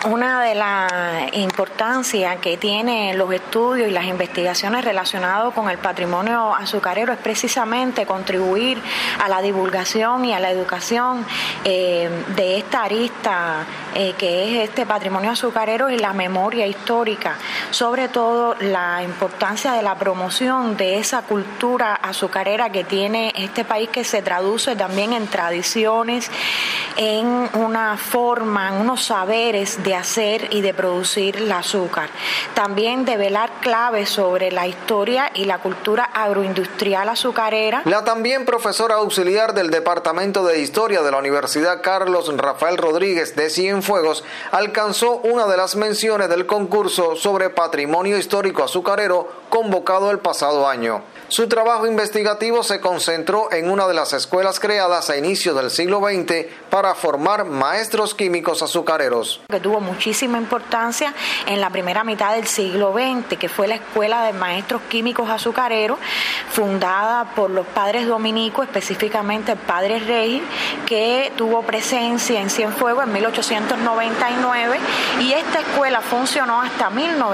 Una de las importancias que tienen los estudios y las investigaciones relacionadas con el patrimonio azucarero es precisamente contribuir a la divulgación y a la educación de esta arista que es este patrimonio azucarero y la memoria histórica, sobre todo la importancia de la promoción de esa cultura azucarera que tiene este país, que se traduce también en tradiciones, en una forma, en unos saberes de hacer y de producir el azúcar. También develar claves sobre la historia y la cultura agroindustrial azucarera. La también profesora auxiliar del Departamento de Historia de la Universidad Carlos Rafael Rodríguez de Cienfuegos alcanzó una de las menciones del concurso sobre patrimonio histórico azucarero convocado el pasado año. Su trabajo investigativo se concentró en una de las escuelas creadas a inicios del siglo XX para formar maestros químicos azucareros. Que tuvo muchísima importancia en la primera mitad del siglo XX, que fue la Escuela de Maestros Químicos Azucareros, fundada por los padres dominicos, específicamente el padre Rey, que tuvo presencia en Cienfuegos en 1899, y esta escuela funcionó hasta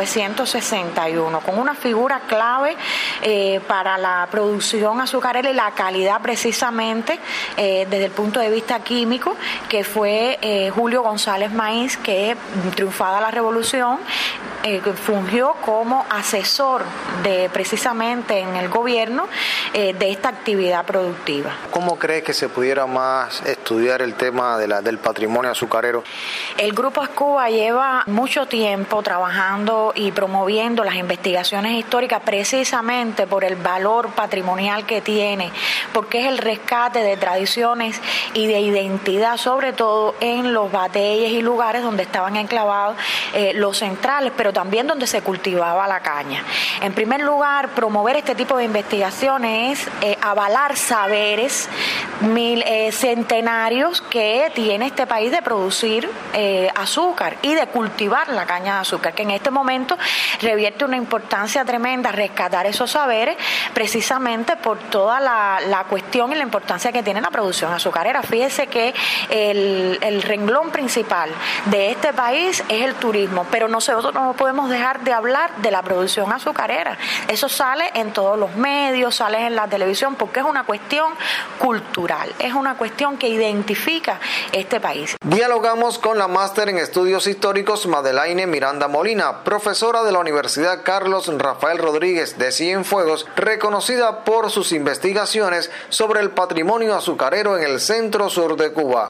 1961, con una figura clave para la producción azucarera y la calidad precisamente desde el punto de vista químico, que fue Julio González Maíz, que triunfada la revolución fungió como asesor precisamente en el gobierno de esta actividad productiva. ¿Cómo crees que se pudiera más estudiar el tema del patrimonio azucarero? El Grupo Ascuba lleva mucho tiempo trabajando y promoviendo las investigaciones históricas precisamente por el valor patrimonial que tiene, porque es el rescate de tradiciones y de identidad, sobre todo en los batalles y lugares donde estaban enclavados los centrales, pero también donde se cultivaba la caña. En primer lugar, promover este tipo de investigaciones es avalar saberes centenarios que tiene este país de producir azúcar y de cultivar la caña de azúcar, que en este momento revierte una importancia tremenda rescatar esos saberes, precisamente por toda la cuestión y la importancia que tiene la producción azucarera. Fíjese que el renglón principal de este país es el turismo, pero nosotros no podemos dejar de hablar de la producción azucarera. Eso sale en todos los medios, sale en la televisión, porque es una cuestión cultural, es una cuestión que identifica este país. Dialogamos con la máster en estudios históricos Madelaine Miranda Molina, profesora de la Universidad Carlos Rafael Rodríguez de Cienfuegos, reconocida por sus investigaciones sobre el patrimonio azucarero en el centro sur de Cuba.